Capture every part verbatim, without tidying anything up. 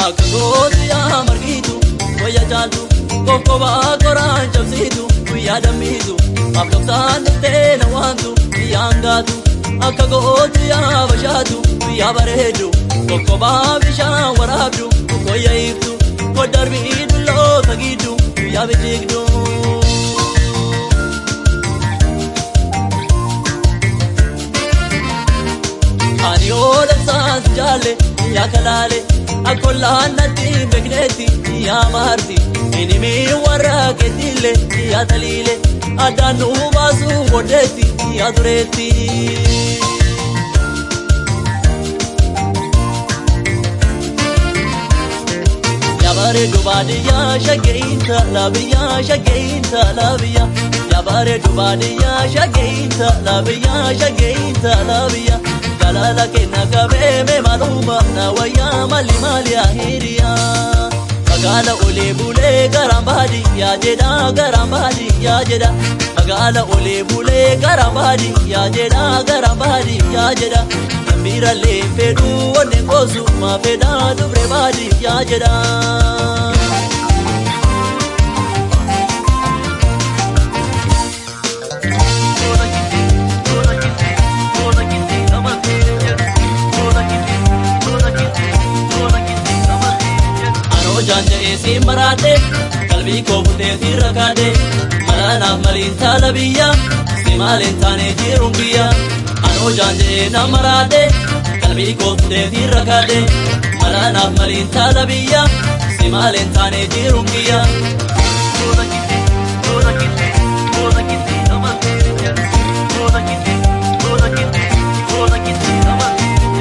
Akagoti ya margitu Koya jaltu Kokoba koran chabsitu Kuya damitu Afloksan tena wantu Yangatu Akagoti ya bashatu Kuya baredu Kokoba bishan warabdu Koya iftu Kodarbi idullo tagidu Kuya bijigdu Ariola sans jale Ya kalale Akola nati begneti Ya marti Inimi warra ketile Ya dalile Adanu basu bodeti Ya dureti Ya bare dubadi ya shageinta labiya shageinta labiya Ya bare dubadi ya shageinta labiya shageinta labiya Galala ke nagabe me maluma na waya mali mali ahiriya Magala ole bule garambadi ya jeda garambadi ya jeda Magala ole bule garambadi ya jeda garambadi ya jeda Nambira le fedu one kosu ma feda dubre badi ya jeda Janja esi marade, kalbi ko bute tirakade. Malana malin talabiya, simalin tane jirumbiya. Ano janja na marade, kalbi ko bute tirakade. Malana malin talabiya, simalin tane jirumbiya. Oda kiti, oda kiti, oda kiti, namaste. Oda kiti, oda kiti, oda kiti, namaste.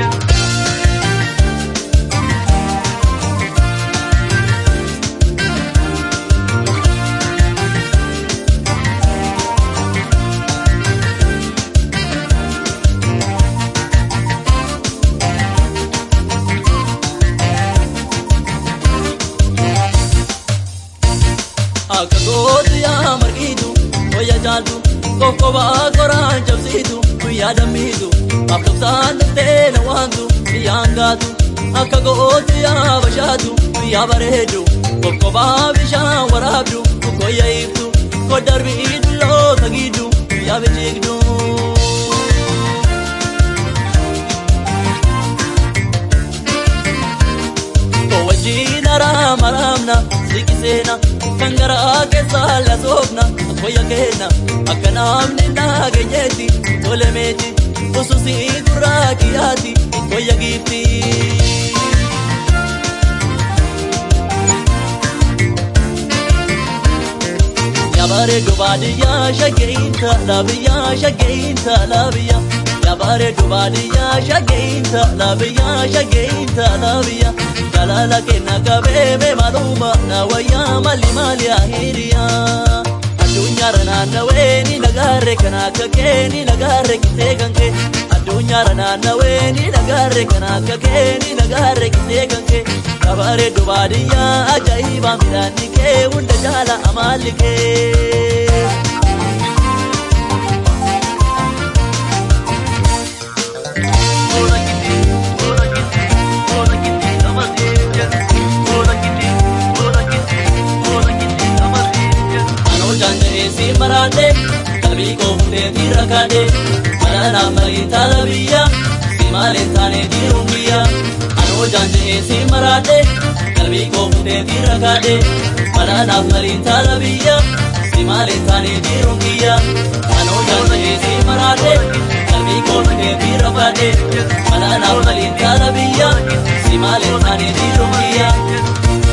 Akagoti ya margitu Koya jaltu Kokoba koran chabsitu Kuya damitu Afloksan tena wantu Yangatu Akagoti ya bashatu Kuya baredu Kokoba bishan warabdu Koya iftu Kodarbi idullo tagidu Kuya bijigdu Kowajina rama ramna Sikisena Kangara ke sala sopna Koya kena Akanam nina genyeti Tole meti Ususi duraki hati Koya gifti Ya bare dubadi ya shageinta labiya shageinta labiya Ya bare dubadi ya shageinta labiya shageinta labiya Galala ke nagabe me maluma na waya mali mali ahiriya Adunya rana na weni nagare kana kakeni nagare kiteganke Adunya rana na weni nagare kana kakeni nagare kiteganke Kabare dubadiya ajaiba milani ke unda jala amalike Marade, kalbi ko bute tirakade. Malana malin talabiya, simalin tane jirumbiya. Ano janje esi marade, kalbi ko bute tirakade. Malana malin talabiya, simalin tane jirumbiya. Ano janje esi marade, kalbi ko bute tirakade. Malana malin talabiya, simalin tane jirumbiya.